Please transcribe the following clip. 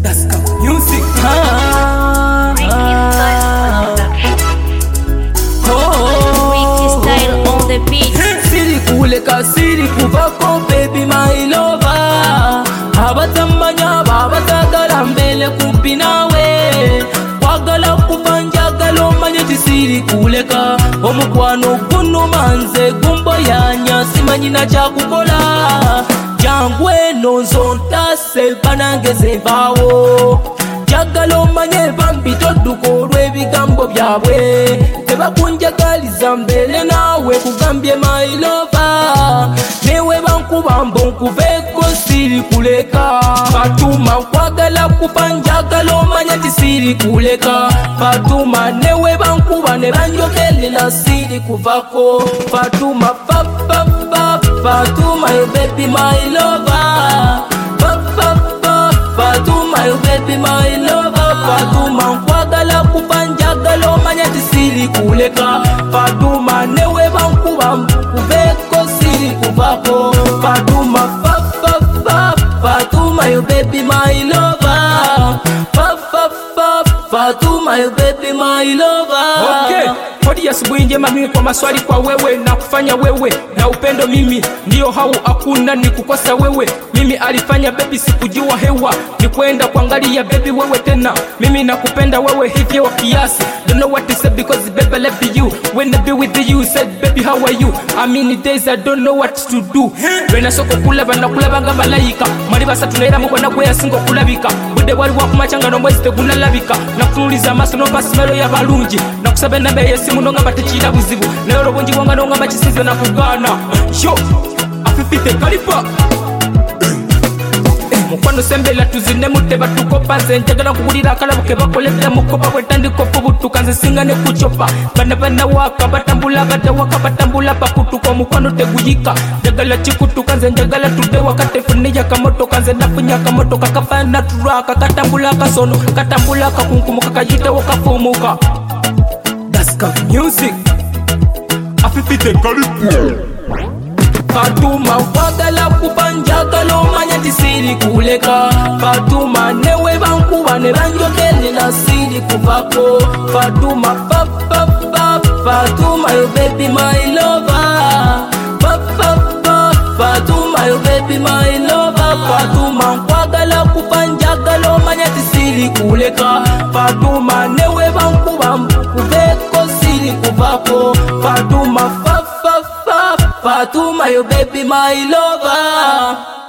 That's got music. Siri kuleka siri kuvako baby my lover. Abatambanya babatagala mbele kumpi nawe. Wagala kubanjagala omanye tisiri kuleka. Omukwano guno manze gumbo yanya simanyina kyakukola. Jangwe nonzontase banangeze bawo. Jagala omanye bambi todduka olw'ebigambo byabwe. Tebakunjagaliza mbele nawe kugambye my lover. Newe bankuba mbonkuveeko siri kuleka. Fatuma nkwagala kuba njagala omanye ti siri kuleka. Fatuma newe bankuba ne banjogerera siri kuvako. Fatuma Fatuma you baby my lover. Fatuma you baby my lover. Fatuma nkwagala kuba njagala omanye ti siri kuleka. Fatuma newe bankuba kuveeko siri kuvako. Fatuma Fatuma you baby my lover. Fatuma you baby my lover. Okay. Hodi asubuhi njema mimi kwa maswali kwa wewe na kufanya wewe na upendo mimi ndio hau hakuna ni kukosa wewe. Mimi alifanya baby sikujua hewa ni kwenda kuangalia baby wewe tena. Mimi nakupenda wewe hivyo wa kiasi. Don't know what to say because baby I love you. When I be with you said baby how are you? I mean days I don't know what to do. When I soko kulaba na kulaba nga malaika. Mali basa tunaira mu kona kwe singo kulabika. Bude wali wa kumachanga no mwezi tegunalabika. Na kutuliza maso no pasimero ya balungi. Na kusabe na beye simu no ngamba tekira buzibu. Lero bonji wanga no ngamba kisize na kugana. Yo afifite kalipa. Mukwano sembela tuzine muteba tukopa njagala kuwulira akalabuke bakolera mukopa bwetandika fubutuka nze singa ne kucopa bana waka batambula batawaka batambula pakutuka mukwano teguyika njagala kikutuka nze njagala tudde wakatefune yakamotoka nze nafunya kamotoka kafana turaka katambula kasono katambula kakunkumuka kayitewo kafumuka. That's got music. Afifite kalipu. Fatuma wagala kuba njagala omanye ti siri kuleka. Fatuma newe bankuba ne banjogerera siri kuvako. Fatuma Fatuma you baby my lover. Fatuma you baby my lover. Fatuma nkwagala kuba njagala omanye ti siri kuleka. Fatuma newe bankuba kuveeko siri kuvako. Fatuma Fatuma you baby my lover.